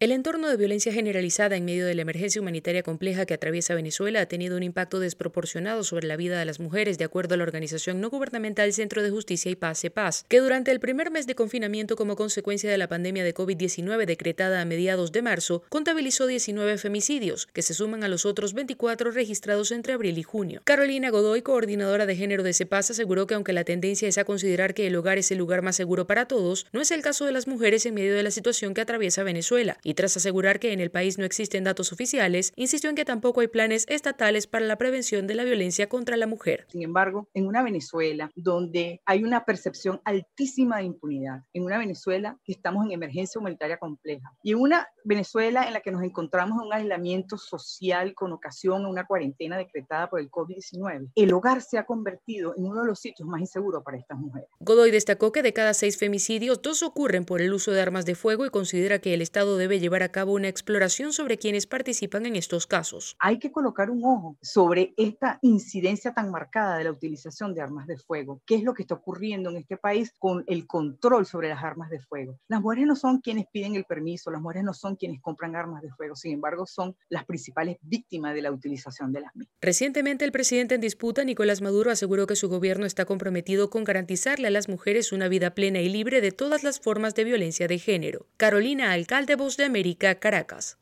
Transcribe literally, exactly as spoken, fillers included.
El entorno de violencia generalizada en medio de la emergencia humanitaria compleja que atraviesa Venezuela ha tenido un impacto desproporcionado sobre la vida de las mujeres, de acuerdo a la organización no gubernamental Centro de Justicia y Paz, CEPAZ, que durante el primer mes de confinamiento como consecuencia de la pandemia de COVID diecinueve decretada a mediados de marzo, contabilizó diecinueve femicidios, que se suman a los otros veinticuatro registrados entre abril y junio. Carolina Godoy, coordinadora de género de CEPAZ, aseguró que aunque la tendencia es a considerar que el hogar es el lugar más seguro para todos, no es el caso de las mujeres en medio de la situación que atraviesa Venezuela. Y tras asegurar que en el país no existen datos oficiales, insistió en que tampoco hay planes estatales para la prevención de la violencia contra la mujer. Sin embargo, en una Venezuela donde hay una percepción altísima de impunidad, en una Venezuela que estamos en emergencia humanitaria compleja y en una Venezuela en la que nos encontramos en un aislamiento social con ocasión a una cuarentena decretada por el COVID diecinueve, el hogar se ha convertido en uno de los sitios más inseguros para estas mujeres. Godoy destacó que de cada seis femicidios, dos ocurren por el uso de armas de fuego y considera que el Estado debe llevar a cabo una exploración sobre quienes participan en estos casos. Hay que colocar un ojo sobre esta incidencia tan marcada de la utilización de armas de fuego. ¿Qué es lo que está ocurriendo en este país con el control sobre las armas de fuego? Las mujeres no son quienes piden el permiso, las mujeres no son quienes compran armas de fuego, sin embargo son las principales víctimas de la utilización de las mismas. Recientemente, el presidente en disputa, Nicolás Maduro, aseguró que su gobierno está comprometido con garantizarle a las mujeres una vida plena y libre de todas las formas de violencia de género. Carolina Alcalde, Voz de América, Caracas.